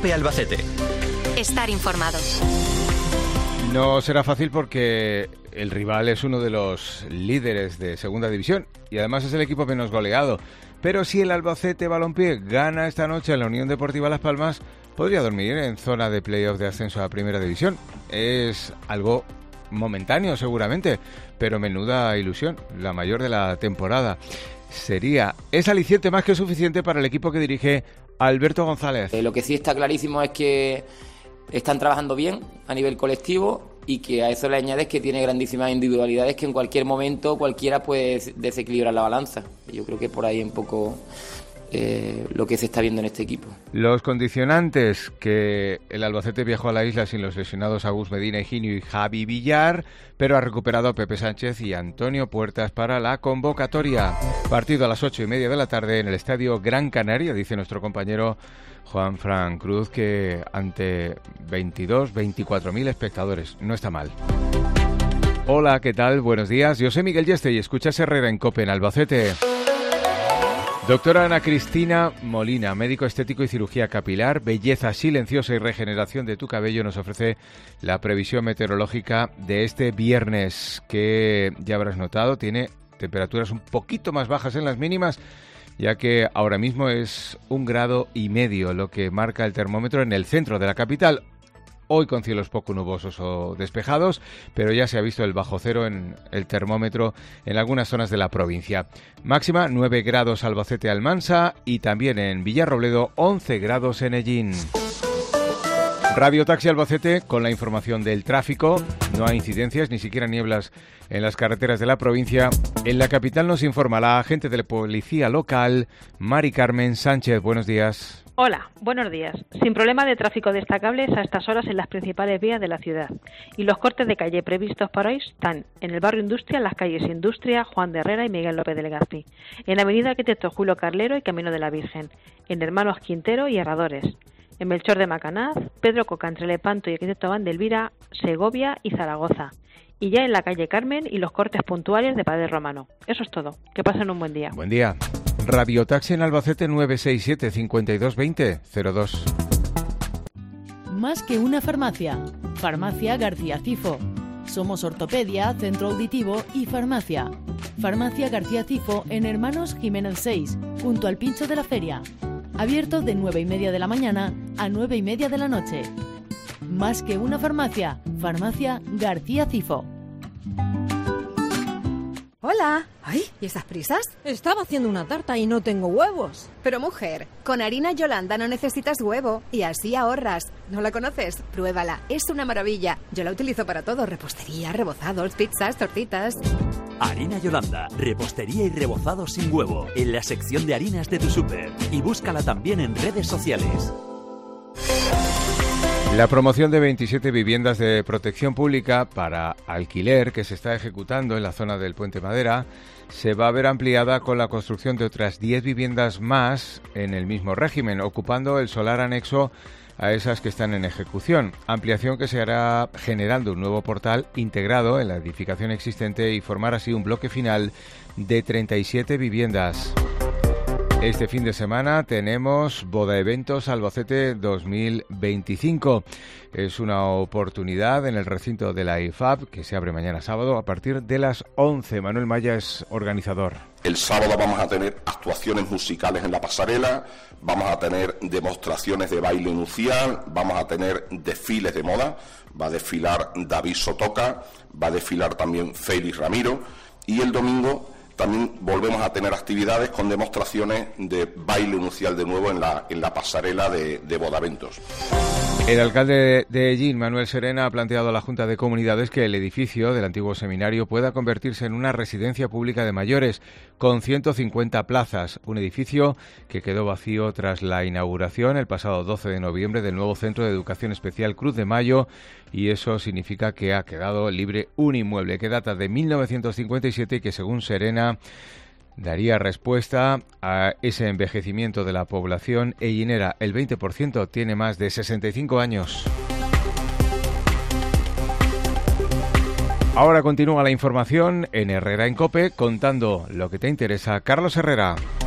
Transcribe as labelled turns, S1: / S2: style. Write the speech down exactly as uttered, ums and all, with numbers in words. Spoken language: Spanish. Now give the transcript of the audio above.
S1: COPE Albacete.
S2: Estar informado.
S3: No será fácil porque el rival es uno de los líderes de Segunda División y además es el equipo menos goleado. Pero si el Albacete Balompié gana esta noche en la Unión Deportiva Las Palmas, podría dormir en zona de playoff de ascenso a Primera División. Es algo momentáneo seguramente, pero menuda ilusión, la mayor de la temporada. Sería, es aliciente más que suficiente para el equipo que dirige Alberto González.
S4: Eh, lo que sí está clarísimo es que están trabajando bien a nivel colectivo y que a eso le añades que tiene grandísimas individualidades que en cualquier momento cualquiera puede desequilibrar la balanza. Yo creo que por ahí un poco eh, lo que se está viendo en este equipo.
S3: Los condicionantes: que el Albacete viajó a la isla sin los lesionados Agus Medina, Higinio y Javi Villar, pero ha recuperado a Pepe Sánchez y Antonio Puertas para la convocatoria. Partido a las ocho y media de la tarde en el Estadio Gran Canaria, dice nuestro compañero Juan Fran Cruz, que ante veintidós, veinticuatro mil espectadores no está mal. Hola, ¿qué tal? Buenos días. Yo soy Miguel Yeste y escuchas Herrera en COPE en Albacete. Doctora Ana Cristina Molina, médico estético y cirugía capilar, belleza silenciosa y regeneración de tu cabello, nos ofrece la previsión meteorológica de este viernes, que ya habrás notado, tiene temperaturas un poquito más bajas en las mínimas, ya que ahora mismo es un grado y medio lo que marca el termómetro en el centro de la capital. Hoy con cielos poco nubosos o despejados, pero ya se ha visto el bajo cero en el termómetro en algunas zonas de la provincia. Máxima nueve grados Albacete Almansa y también en Villarrobledo once grados en Ellín. Radio Taxi Albacete con la información del tráfico. No hay incidencias, ni siquiera nieblas en las carreteras de la provincia. En la capital nos informa la agente de la policía local, Mari Carmen Sánchez. Buenos días.
S5: Hola, buenos días. Sin problema de tráfico destacables a estas horas en las principales vías de la ciudad. Y los cortes de calle previstos para hoy están en el barrio Industria, en las calles Industria, Juan de Herrera y Miguel López de Legazpi. En la avenida Arquitecto Julio Carlero y Camino de la Virgen. En Hermanos Quintero y Herradores. En Melchor de Macanaz, Pedro Coca entre Lepanto y Arquitecto Vandelvira, Segovia y Zaragoza. Y ya en la calle Carmen y los cortes puntuales de Padre Romano. Eso es todo. Que pasen un buen día.
S3: Buen día. Radio Taxi en Albacete nueve seis siete, cinco dos dos cero, cero dos.
S6: Más que una farmacia. Farmacia García Cifo. Somos ortopedia, centro auditivo y farmacia. Farmacia García Cifo en Hermanos Jiménez seis, junto al Pincho de la Feria. Abierto de nueve y media de la mañana a nueve y media de la noche. Más que una farmacia. Farmacia García Cifo.
S7: Hola. Ay, ¿y esas prisas?
S8: Estaba haciendo una tarta y no tengo huevos.
S7: Pero mujer, con harina Yolanda no necesitas huevo y así ahorras. ¿No la conoces? Pruébala, es una maravilla. Yo la utilizo para todo, repostería, rebozados, pizzas, tortitas.
S1: Harina Yolanda, repostería y rebozados sin huevo, en la sección de harinas de tu súper. Y búscala también en redes sociales.
S3: La promoción de veintisiete viviendas de protección pública para alquiler que se está ejecutando en la zona del Puente Madera se va a ver ampliada con la construcción de otras diez viviendas más en el mismo régimen, ocupando el solar anexo a esas que están en ejecución. Ampliación que se hará generando un nuevo portal integrado en la edificación existente y formar así un bloque final de treinta y siete viviendas. Este fin de semana tenemos Boda Eventos Albacete dos mil veinticinco. Es una oportunidad en el recinto de la I F A B que se abre mañana sábado a partir de las once. Manuel Maya es organizador.
S9: El sábado vamos a tener actuaciones musicales en la pasarela, vamos a tener demostraciones de baile nupcial, vamos a tener desfiles de moda, va a desfilar David Sotoca, va a desfilar también Félix Ramiro y el domingo también volvemos a tener actividades con demostraciones de baile nupcial de nuevo en la, en la pasarela de, de Bodaventos.
S3: El alcalde de Ellín, Manuel Serena, ha planteado a la Junta de Comunidades que el edificio del antiguo seminario pueda convertirse en una residencia pública de mayores con ciento cincuenta plazas, un edificio que quedó vacío tras la inauguración el pasado doce de noviembre del nuevo Centro de Educación Especial Cruz de Mayo, y eso significa que ha quedado libre un inmueble que data de mil novecientos cincuenta y siete y que, según Serena, daría respuesta a ese envejecimiento de la población ellinera. El veinte por ciento tiene más de sesenta y cinco años. Ahora continúa la información en Herrera en COPE, contando lo que te interesa. Carlos Herrera.